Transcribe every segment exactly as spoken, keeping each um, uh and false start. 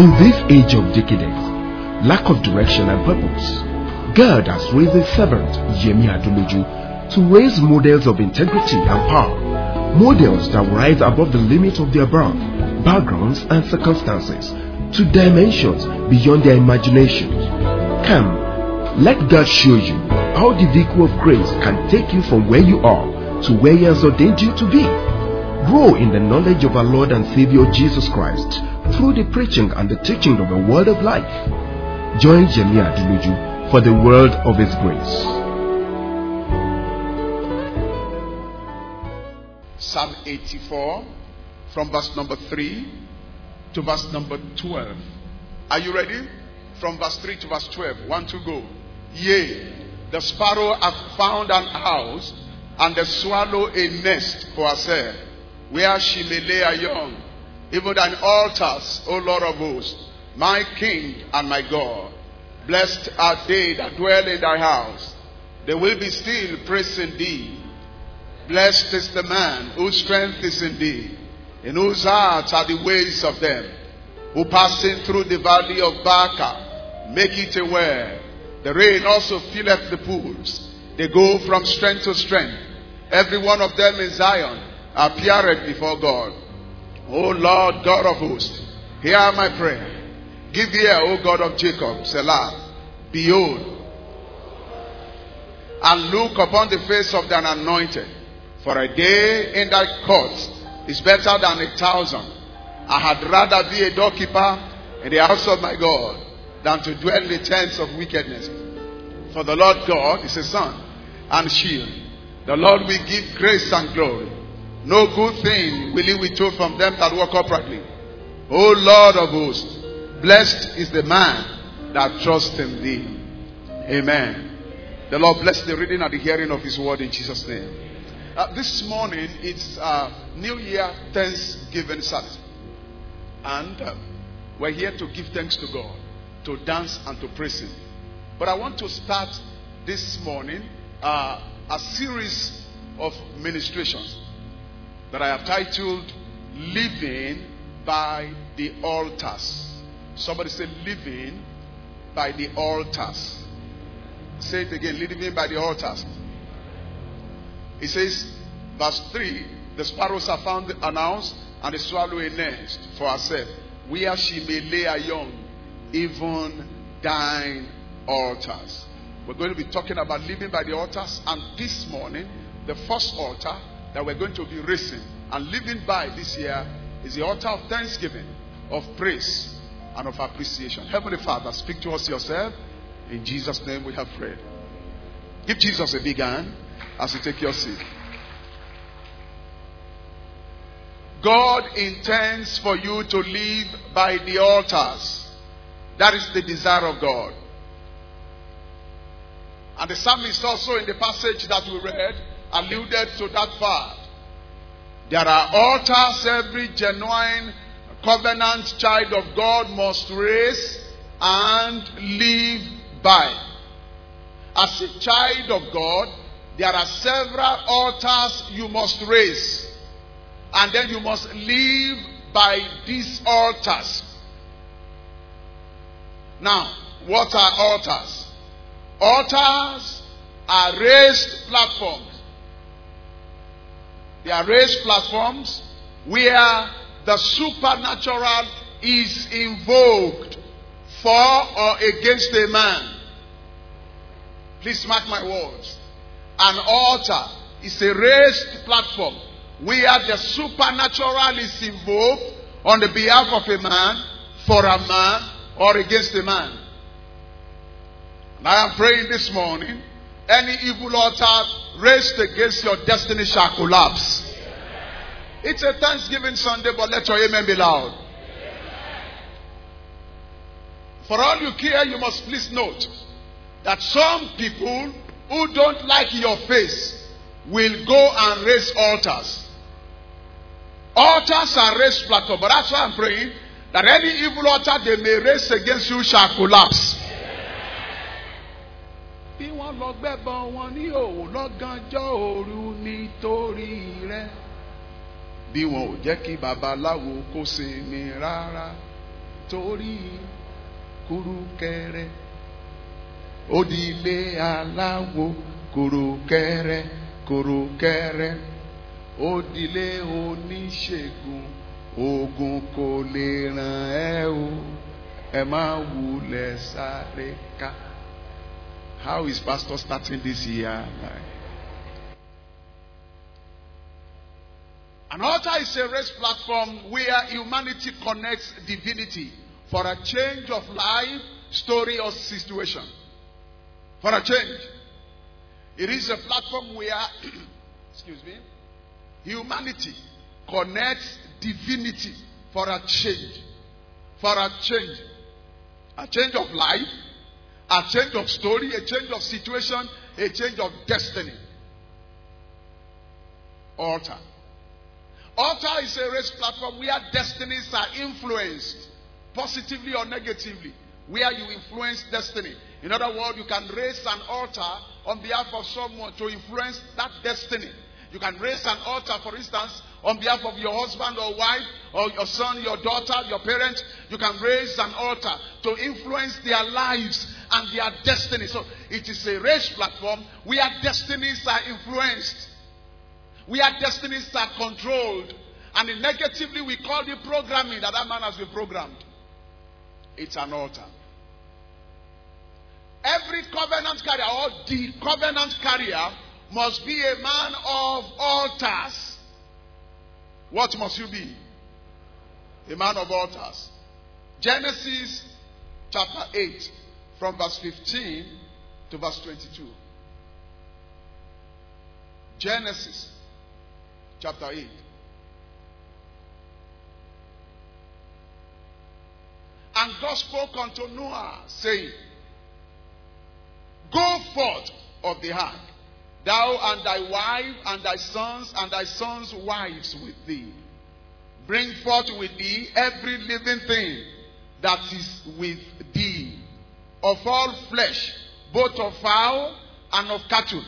In this age of decadence, lack of direction and purpose, God has raised a servant, Yemi Adoloju, to raise models of integrity and power, models that rise above the limits of their birth, backgrounds and circumstances, to dimensions beyond their imaginations. Come, let God show you how the vehicle of grace can take you from where you are to where He has ordained you to be. Grow in the knowledge of our Lord and Savior Jesus Christ through the preaching and the teaching of the Word of life. Join Yemi Adoloju for the Word of His grace. Psalm eighty-four, from verse number three to verse number twelve. Are you ready? From verse three to verse twelve. One to go. Yea, the sparrow hath found an house, and the swallow a nest for herself, where she may lay her young. Even thine altars, O Lord of hosts, my King and my God. Blessed are they that dwell in thy house. They will be still praising thee. Blessed is the man whose strength is in thee, in whose heart are the ways of them, who passing through the valley of Baca, make it aware. The rain also filleth the pools. They go from strength to strength. Every one of them in Zion appeareth before God. O Lord God of hosts, hear my prayer. Give ear, O God of Jacob, Selah. Behold, and look upon the face of thine anointed. For a day in thy courts is better than a thousand. I had rather be a doorkeeper in the house of my God than to dwell in the tents of wickedness. For the Lord God is a sun and shield. The Lord will give grace and glory. No good thing will He withhold from them that walk uprightly. O Lord of hosts, blessed is the man that trusts in thee. Amen. The Lord bless the reading and the hearing of His word in Jesus' name. Uh, this morning it's uh, New Year Thanksgiving service. And uh, we're here to give thanks to God, to dance and to praise Him. But I want to start this morning uh, a series of ministrations that I have titled Living by the Altars. Somebody say, living by the altars. Say it again, living by the altars. It says, verse three, the sparrows are found announced, and the swallow a nest for herself, where she may lay her young, even thine altars. We're going to be talking about living by the altars, and this morning, the first altar that we're going to be raising and living by this year is the altar of thanksgiving, of praise, and of appreciation. Heavenly Father, speak to us yourself. In Jesus' name we have prayed. Give Jesus a big hand as you take your seat. God intends for you to live by the altars. That is the desire of God. And the psalmist also in the passage that we read alluded to that part. There are altars every genuine covenant child of God must raise and live by. As a child of God, there are several altars you must raise. And then you must live by these altars. Now, what are altars? Altars are raised platforms. They are raised platforms where the supernatural is invoked for or against a man. Please mark my words. An altar is a raised platform where the supernatural is invoked on the behalf of a man, for a man, or against a man. And I am praying this morning, any evil altar raised against your destiny shall collapse. It's a Thanksgiving Sunday, but let your amen be loud. For all you care, you must please note that some people who don't like your face will go and raise altars. Altars are raised platform, but that's why I'm praying that any evil altar they may raise against you shall collapse. Bí wọ́n lọ gbẹ́bọ wọn ní òwò lọ́gànjọ́ òru nítorí rẹ̀. Bí wọn ò jẹ́ kí babaláwo kó sinmi rárá. torí kùrùkẹrẹ. Odile aláwo kùrùkẹrẹ kùrùkẹrẹ. Odile oníṣègùn ogun kò lè ràn ẹ́ o. Ẹ má wulẹ̀ sáré ká. How is pastor starting this year? An altar is a raised platform where humanity connects divinity for a change of life, story, or situation. For a change. It is a platform where, excuse me, humanity connects divinity for a change. For a change. A change of life, a change of story, a change of situation, a change of destiny. Altar. Altar is a raised platform where destinies are influenced positively or negatively, where you influence destiny. In other words, you can raise an altar on behalf of someone to influence that destiny. You can raise an altar, for instance, on behalf of your husband or wife, or your son, your daughter, your parents. You can raise an altar to influence their lives and their destiny. So it is a raised platform where destinies are influenced, where destinies are controlled. And in negatively, we call the programming that that man has been programmed. It's an altar. Every covenant carrier or the covenant carrier must be a man of altars. What must you be? A man of altars. Genesis chapter eight, from verse fifteen to verse twenty-two. Genesis chapter eight. And God spoke unto Noah, saying, Go forth of the ark, thou and thy wife and thy sons and thy sons' wives with thee. Bring forth with thee every living thing that is with thee, of all flesh, both of fowl and of cattle,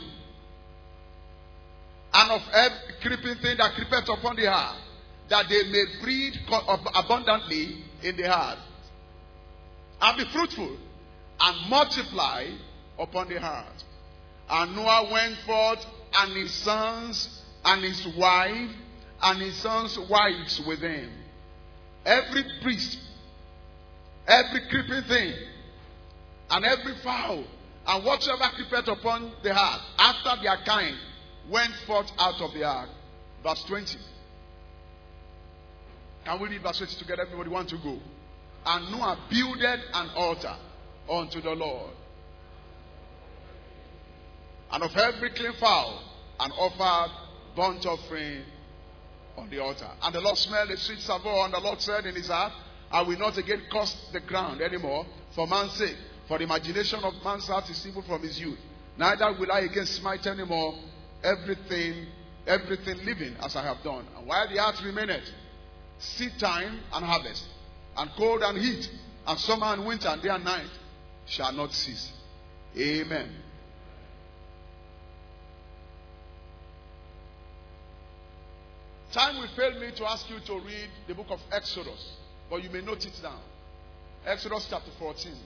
and of every creeping thing that creepeth upon the earth, that they may breed abundantly in the earth, and be fruitful, and multiply upon the earth. And Noah went forth, and his sons, and his wife, and his sons' wives with him. Every beast, every creeping thing, and every fowl, and whatsoever creepeth upon the earth, after their kind, went forth out of the ark. Verse twenty. Can we read verse twenty together? Everybody want to go? And Noah builded an altar unto the Lord, and of every clean fowl, and offered burnt offering on the altar. And the Lord smelled a sweet savour, and the Lord said in his heart, I will not again curse the ground anymore for man's sake, for the imagination of man's heart is evil from his youth. Neither will I again smite anymore everything, everything living as I have done. And while the earth remaineth, seed time and harvest, and cold and heat, and summer and winter, and day and night shall not cease. Amen. Time will fail me to ask you to read the book of Exodus, but you may note it down. Exodus chapter fourteen,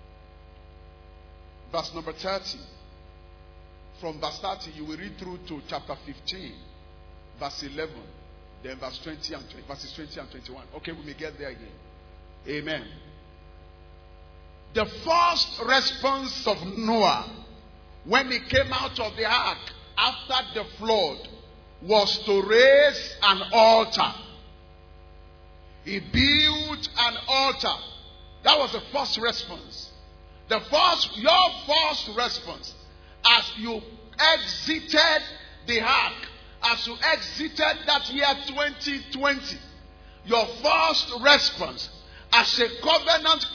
verse number thirty. From verse thirty, you will read through to chapter fifteen, verse eleven, then verse twenty and twenty, verses twenty and twenty-one. Okay, we may get there again. Amen. The first response of Noah when he came out of the ark after the flood was to raise an altar. He built an altar. That was the first response. The first, your first response as you exited the ark, as you exited that year twenty twenty, your first response as a covenant,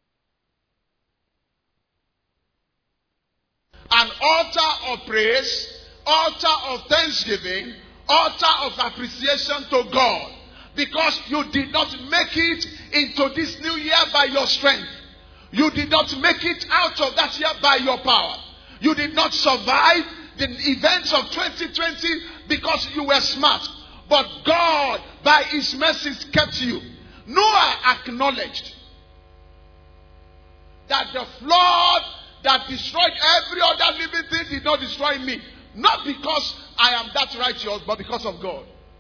an altar of praise, altar of thanksgiving, altar of appreciation to God, because you did not make it into this new year by your strength. You did not make it out of that year by your power. You did not survive the events of twenty twenty because you were smart. But God, by his mercies, kept you. Noah acknowledged that the flood that destroyed every other living thing did not destroy me. Not because I am that righteous, but because of God.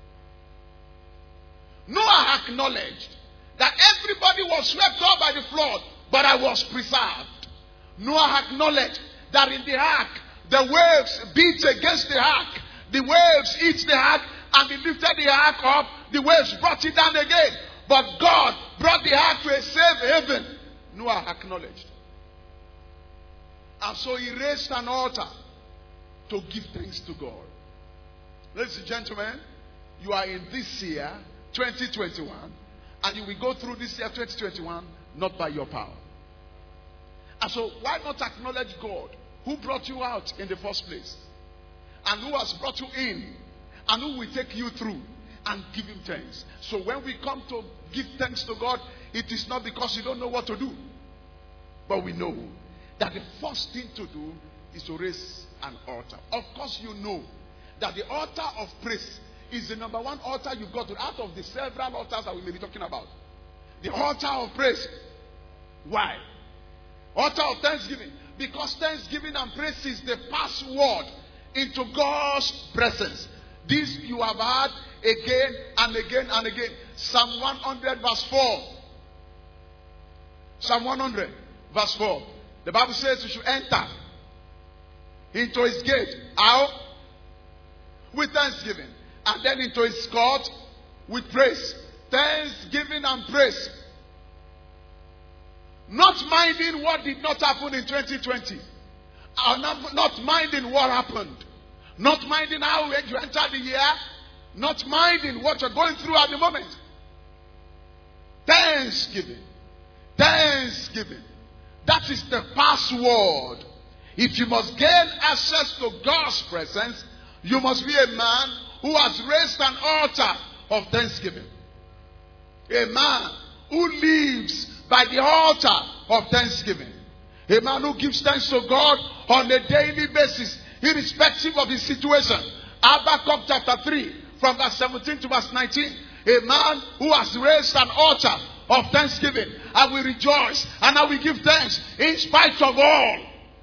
Noah acknowledged that everybody was swept up by the flood, but I was preserved. Noah acknowledged that in the ark, the waves beat against the ark. The waves hit the ark, and they lifted the ark up. The waves brought it down again. But God brought the ark to a safe haven. Noah acknowledged. And so he raised an altar to give thanks to God. Ladies and gentlemen, you are in this year, twenty twenty-one, and you will go through this year, twenty twenty-one, not by your power. And so why not acknowledge God, who brought you out in the first place, and who has brought you in, and who will take you through, and give him thanks. So when we come to give thanks to God, it is not because you don't know what to do, but we know that the first thing to do is to raise an altar. Of course you know that the altar of praise is the number one altar you've got to, out of the several altars that we may be talking about. The altar of praise. Why? Altar of thanksgiving. Because thanksgiving and praise is the password into God's presence. This you have heard again and again and again. Psalm one hundred verse four. Psalm one hundred verse four. The Bible says you should enter into his gate. How? With thanksgiving. And then into his court with praise. Thanksgiving and praise. Not minding what did not happen in twenty twenty. Or not, not minding what happened. Not minding how you entered the year. Not minding what you're going through at the moment. Thanksgiving. Thanksgiving. That is the password. If you must gain access to God's presence, you must be a man who has raised an altar of thanksgiving. A man who lives by the altar of thanksgiving. A man who gives thanks to God on a daily basis, irrespective of his situation. Habakkuk chapter three, from verse seventeen to verse nineteen. A man who has raised an altar of thanksgiving. I will rejoice and I will give thanks in spite of all.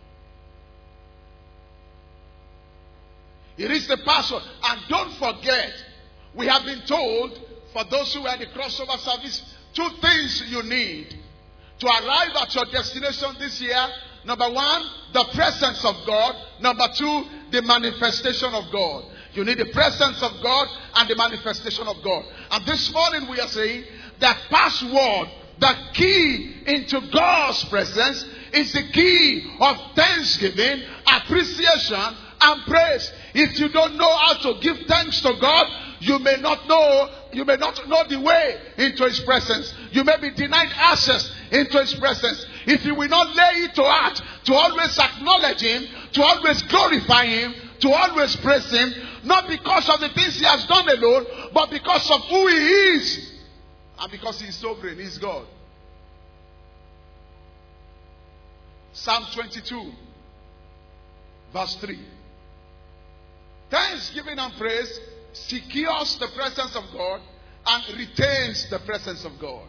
It is the password. And don't forget, we have been told, for those who are in the crossover service, two things you need to arrive at your destination this year. Number one, the presence of God. Number two, the manifestation of God. You need the presence of God and the manifestation of God. And this morning we are saying that password, the key into God's presence, is the key of thanksgiving, appreciation, and praise. If you don't know how to give thanks to God, you may not know, you may not know the way into his presence. You may be denied access into his presence. If you will not lay it to heart to always acknowledge him, to always glorify him, to always praise him, not because of the things he has done alone, but because of who he is. And because he is sovereign, he is God. Psalm twenty-two, verse three. Thanksgiving and praise secures the presence of God and retains the presence of God.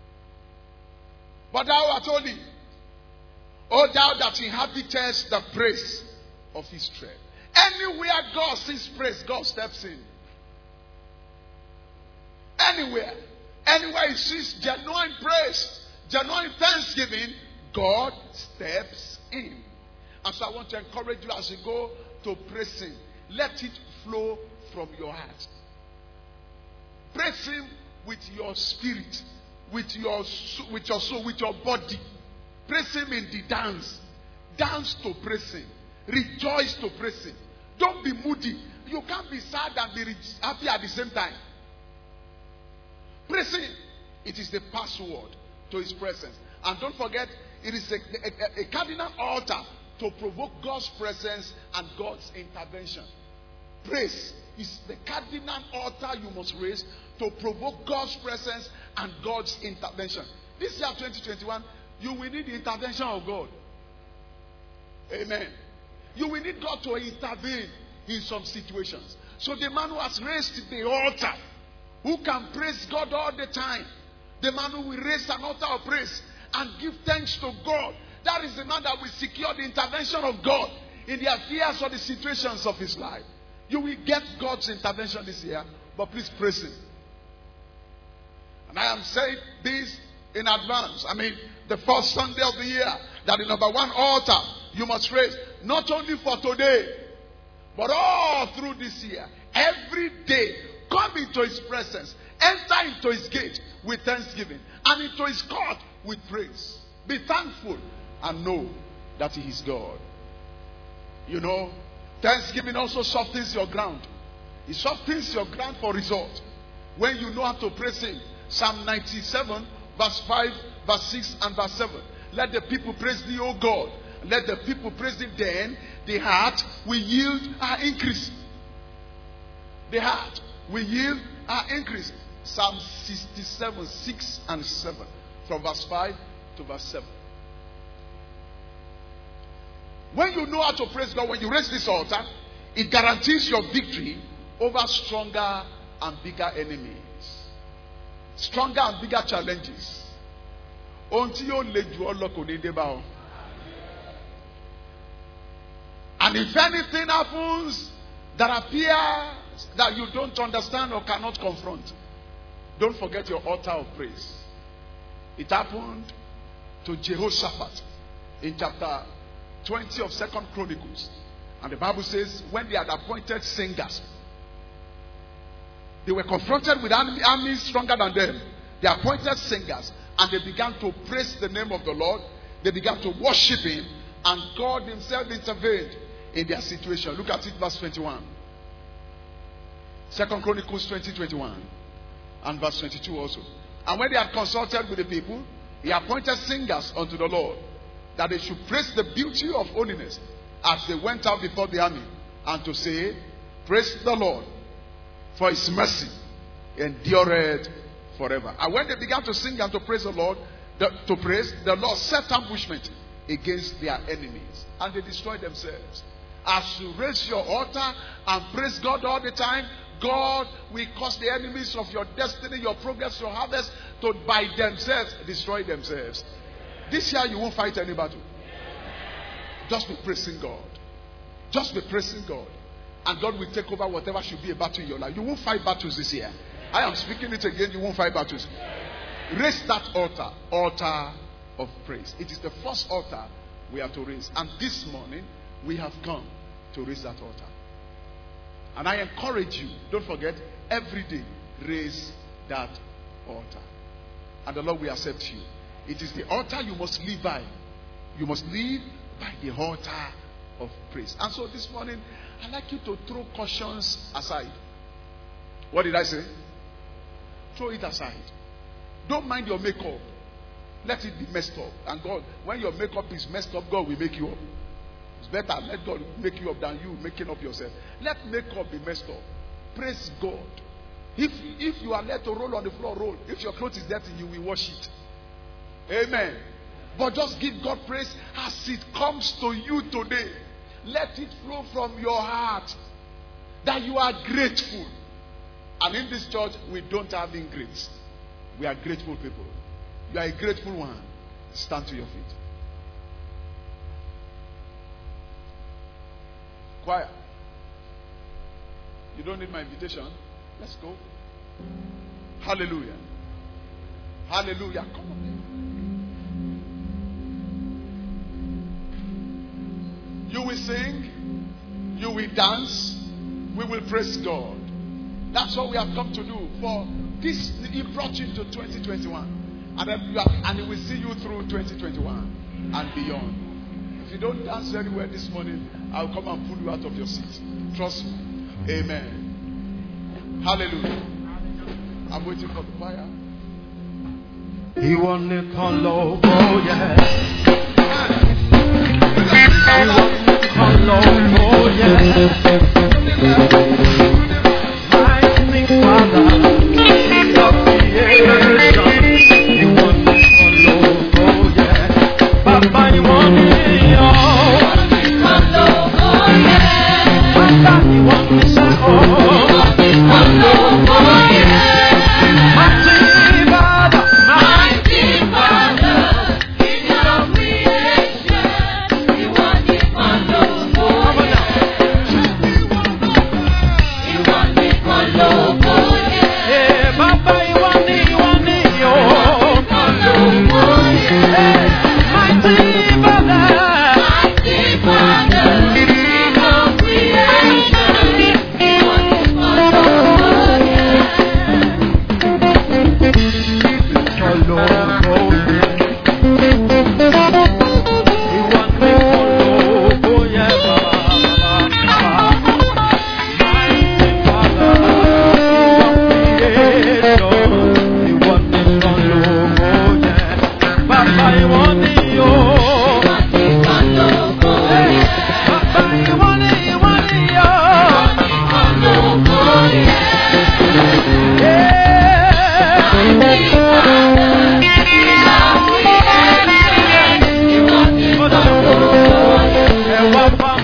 But thou art holy, O thou that inhabitest the praise of his strength. Anywhere God sees praise, God steps in. Anywhere. Anywhere he sees genuine praise, genuine thanksgiving, God steps in. And so I want to encourage you as you go to praise him. Let it flow from your heart. Praise him with your spirit, with your, with your soul, with your body. Praise him in the dance. Dance to praise him. Rejoice to praise him. Don't be moody. You can't be sad and be happy at the same time. Praise him. It is the password to his presence. And don't forget, it is a, a, a cardinal altar to provoke God's presence and God's intervention. Praise is the cardinal altar you must raise to provoke God's presence and God's intervention. This year twenty twenty-one, you will need the intervention of God. Amen. You will need God to intervene in some situations. So the man who has raised the altar, who can praise God all the time, the man who will raise an altar of praise and give thanks to God. That is the man that will secure the intervention of God in the affairs or the situations of his life. You will get God's intervention this year, but please praise him. And I am saying this in advance. I mean, the first Sunday of the year, that the number one altar you must raise, not only for today, but all through this year. Every day, come into his presence, enter into his gate with thanksgiving, and into his court with praise. Be thankful and know that he is God. You know, thanksgiving also softens your ground. It softens your ground for result. When you know how to praise him. Psalm ninety-seven, verse five, verse six, and verse seven. Let the people praise thee, O God. Let the people praise thee, then the heart will yield our increase. The heart will yield our increase. Psalm sixty-seven, six and seven. From verse five to verse seven. When you know how to praise God, when you raise this altar, it guarantees your victory over stronger and bigger enemies. Stronger and bigger challenges. Until you And if anything happens that appears that you don't understand or cannot confront, don't forget your altar of praise. It happened to Jehoshaphat in chapter twenty of Second Chronicles. And the Bible says, when they had appointed singers, they were confronted with armies stronger than them. They appointed singers, and they began to praise the name of the Lord. They began to worship him, and God himself intervened in their situation. Look at it, verse twenty-one. Second Chronicles twenty, twenty-one. And verse twenty-two also. And when they had consulted with the people, he appointed singers unto the Lord, that they should praise the beauty of holiness as they went out before the army, and to say, praise the Lord, for his mercy endureth forever. And when they began to sing and to praise the Lord, the, to praise, the Lord set ambushment against their enemies, and they destroyed themselves. As you raise your altar and praise God all the time, God will cause the enemies of your destiny, your progress, your harvest, to by themselves destroy themselves. This year you won't fight any battle. Just be praising God. Just be praising God. And God will take over whatever should be a battle in your life. You won't fight battles this year. I am speaking it again. You won't fight battles. Raise that altar. Altar of praise. It is the first altar we have to raise. And this morning, we have come to raise that altar. And I encourage you, don't forget, every day, raise that altar. And the Lord will accept you. It is the altar you must live by. You must live by the altar of praise. And so this morning, I'd like you to throw cautions aside. What did I say? Throw it aside. Don't mind your makeup. Let it be messed up. And God, when your makeup is messed up, God will make you up. It's better let God make you up than you making up yourself. Let makeup be messed up. Praise God. If, if you are led to roll on the floor, roll. If your clothes is dirty, you will wash it. Amen. But just give God praise as it comes to you today. Let it flow from your heart that you are grateful. And in this church, we don't have ingrates. We are grateful people. You are a grateful one. Stand to your feet. Choir. You don't need my invitation. Let's go. Hallelujah. Hallelujah. Come on. You will sing. You will dance. We will praise God. That's what we have come to do. For this, He brought you to twenty twenty-one. And, then you have, and He will see you through twenty twenty-one and beyond. If you don't dance very well this morning, I'll come and pull you out of your seat. Trust me. Amen. Hallelujah. I'm waiting for the choir. He wanted to low, oh yeah. He wanted to low, oh yeah. My Father, King of creation. He wanted to low, oh yeah. Papa, he wanted all. Oh yeah. Papa, he wanted to oh. Oh yeah. Mighty Father, mighty Father.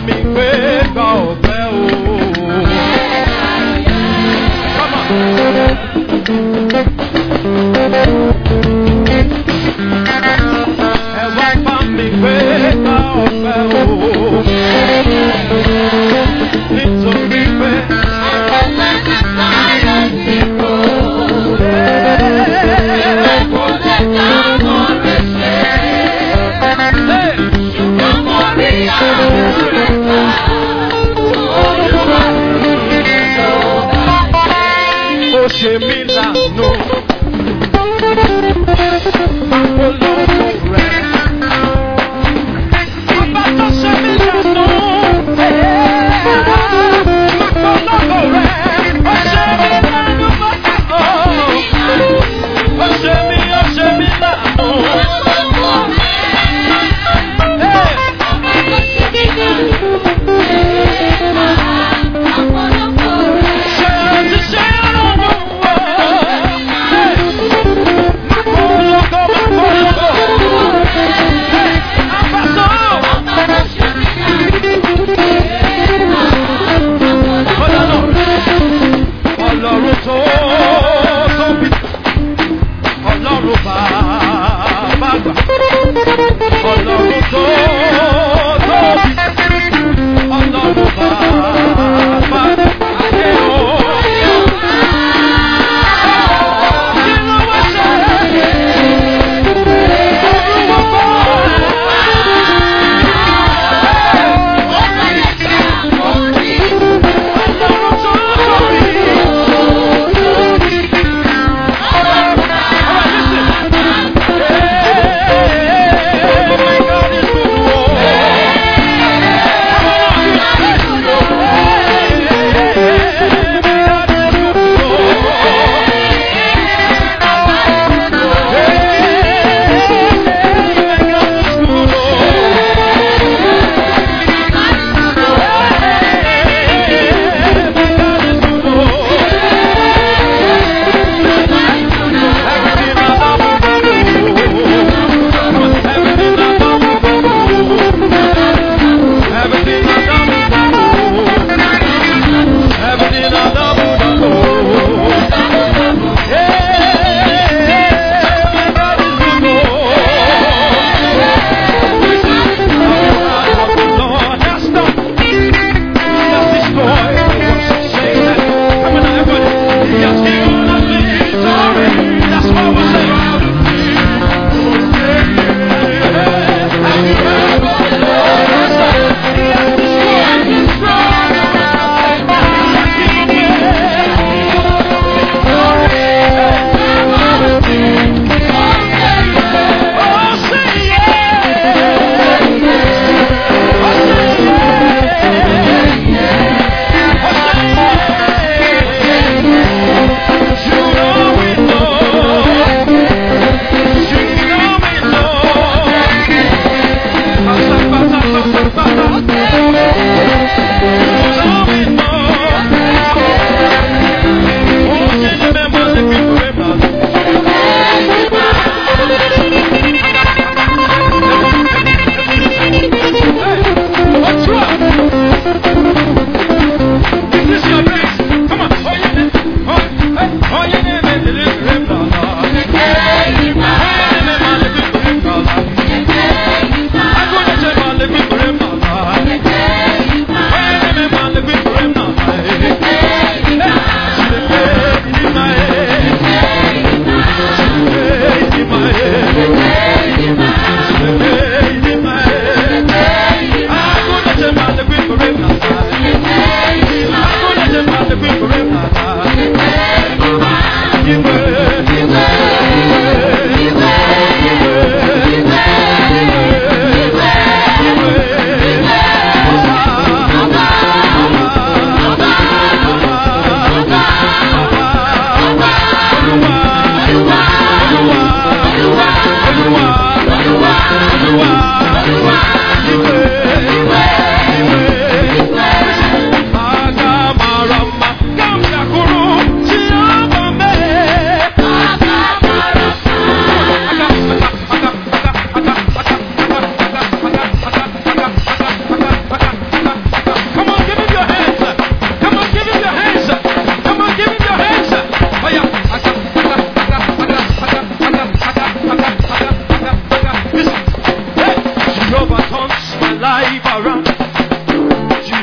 mi gbé gba ọ̀pẹ o. Come on. Ẹ wá bá mi gbé gba ọ̀pẹ o. Nítorí pé àkọsẹ́ ní sáyẹ̀ ti kò. Kò lè dá mọ́ rẹ̀ ṣe. Ṣùgbọ́n mo rí àánú rẹ̀ gbà. Olúwa mi ló bá ṣe. Ó ṣe mí lánàá. Olówó rẹ̀. Ọba tó ṣe mí lánàá. Olówó rẹ̀. Ó ṣe mí lánàá mọ́tò. Ó ṣe mí, ó ṣe mí lánàá. Ṣé o ti ṣe ọlọ́run wọ̀?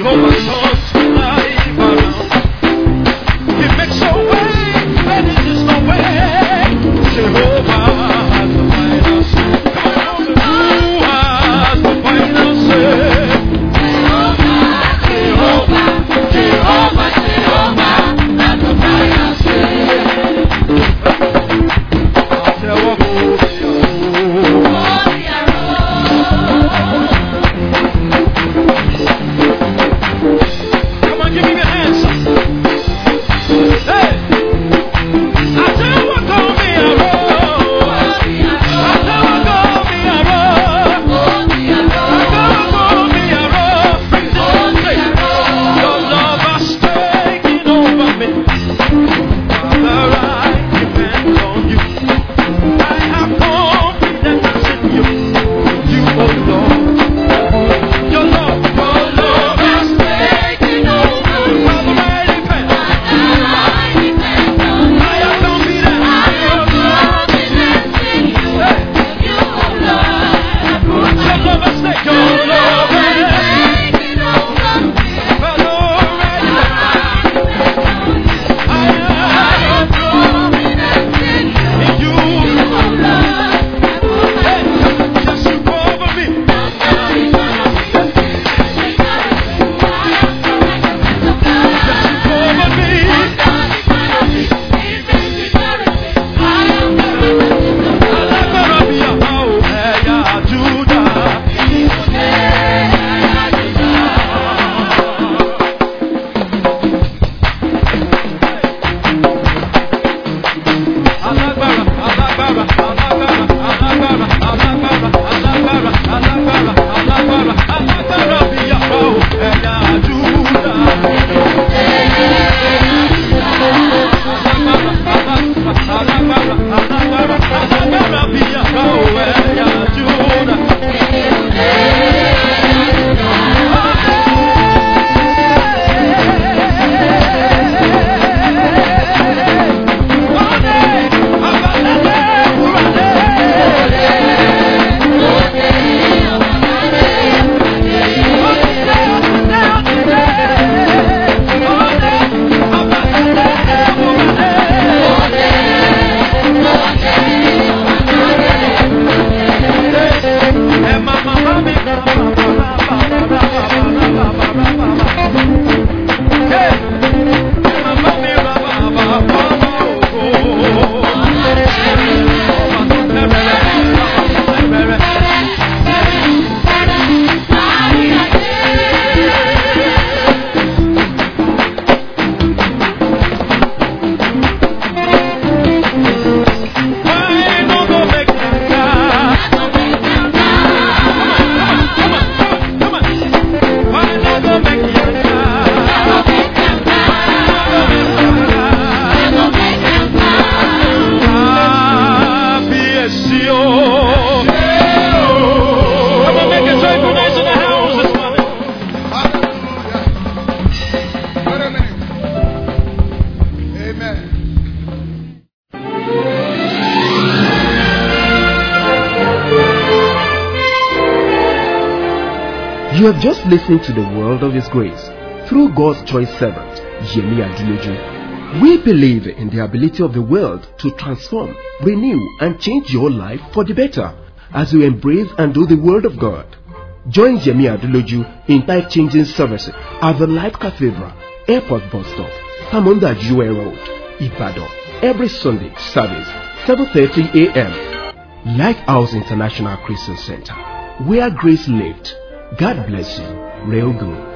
Jehovah turns life around. He makes a way where there is no way. Jehovah has the final say. Who has the final say? Jehovah, Jehovah, Jehovah has the final say. I'll tell what Come on, give me your hands. Hey! I tell what gonna be a road. I tell what gonna be a road. I tell what gonna be a road. Your love has taken over me. Father, I depend on you. I have confidence in you. You, oh Lord. Your love, your love has taken over me. Father, I depend. I have confidence. Your love has taken over me. Your love has taken over me. Father, I depend. I have confidence in you. Hey, just you cover me. Just you cover me. Alágbára bí àwa ò ẹ̀yà Júdà. Alágbára, alágbára, alágbára, alágbára, alágbára, alágbára, alágbára, alágbára, alágbára bí àwa ò ẹ̀yà Júdà. Alágbára, alágbára, alágbára bí àwa ò ẹ̀yà Júdà. You have just listened to the World of His Grace through God's choice servant, Yemi Aduloju. We believe in the ability of the world to transform, renew and change your life for the better as you embrace and do the Word of God. Join Yemi Aduloju in life-changing services at the Life Cathedral, Airport Bus Stop, Samonda Jue Road, Ibadan, every Sunday service, seven thirty a m Lighthouse International Christian Center, where grace lived. God bless you. Real good.